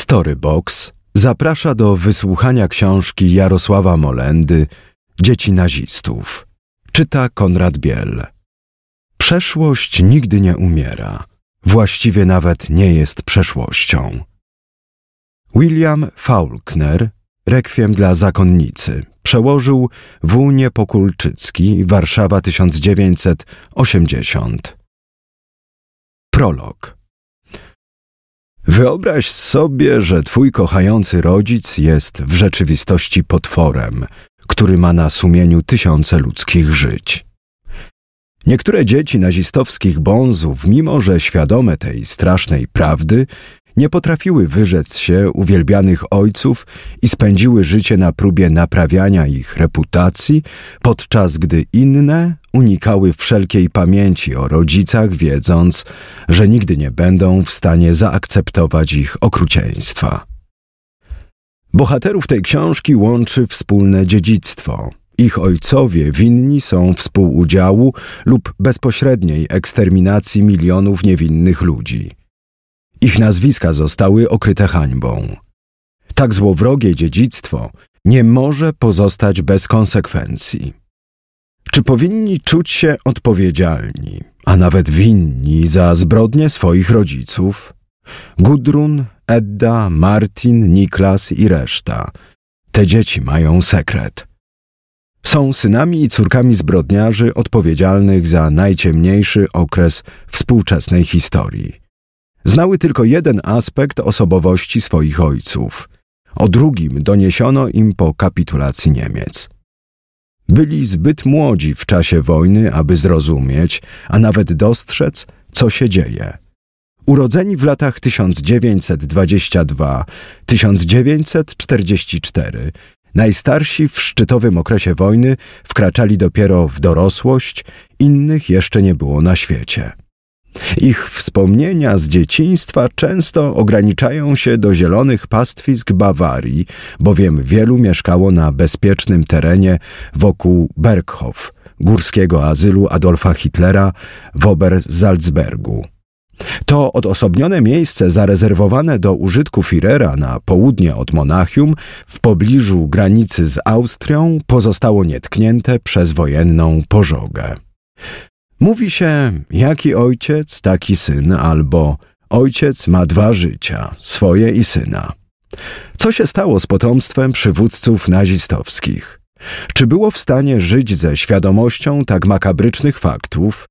Storybox zaprasza do wysłuchania książki Jarosława Molendy Dzieci nazistów. Czyta Konrad Biel. Przeszłość nigdy nie umiera. Właściwie nawet nie jest przeszłością. William Faulkner, Rekwiem dla zakonnicy, przełożył W. Niepokulczycki, Warszawa 1980. Prolog. Wyobraź sobie, że twój kochający rodzic jest w rzeczywistości potworem, który ma na sumieniu tysiące ludzkich żyć. Niektóre dzieci nazistowskich bonzów, mimo że świadome tej strasznej prawdy, nie potrafiły wyrzec się uwielbianych ojców i spędziły życie na próbie naprawiania ich reputacji, podczas gdy inne unikały wszelkiej pamięci o rodzicach, wiedząc, że nigdy nie będą w stanie zaakceptować ich okrucieństwa. Bohaterów tej książki łączy wspólne dziedzictwo. Ich ojcowie winni są współudziału lub bezpośredniej eksterminacji milionów niewinnych ludzi. Ich nazwiska zostały okryte hańbą. Tak złowrogie dziedzictwo nie może pozostać bez konsekwencji. Czy powinni czuć się odpowiedzialni, a nawet winni za zbrodnie swoich rodziców? Gudrun, Edda, Martin, Niklas i reszta. Te dzieci mają sekret. Są synami i córkami zbrodniarzy odpowiedzialnych za najciemniejszy okres współczesnej historii. Znały tylko jeden aspekt osobowości swoich ojców. O drugim doniesiono im po kapitulacji Niemiec. Byli zbyt młodzi w czasie wojny, aby zrozumieć, a nawet dostrzec, co się dzieje. Urodzeni w latach 1922-1944, najstarsi w szczytowym okresie wojny wkraczali dopiero w dorosłość, innych jeszcze nie było na świecie. Ich wspomnienia z dzieciństwa często ograniczają się do zielonych pastwisk Bawarii, bowiem wielu mieszkało na bezpiecznym terenie wokół Berghof, górskiego azylu Adolfa Hitlera w Obersalzbergu. To odosobnione miejsce zarezerwowane do użytku Führera na południe od Monachium, w pobliżu granicy z Austrią, pozostało nietknięte przez wojenną pożogę. Mówi się, jaki ojciec, taki syn, albo ojciec ma dwa życia, swoje i syna. Co się stało z potomstwem przywódców nazistowskich? Czy było w stanie żyć ze świadomością tak makabrycznych faktów?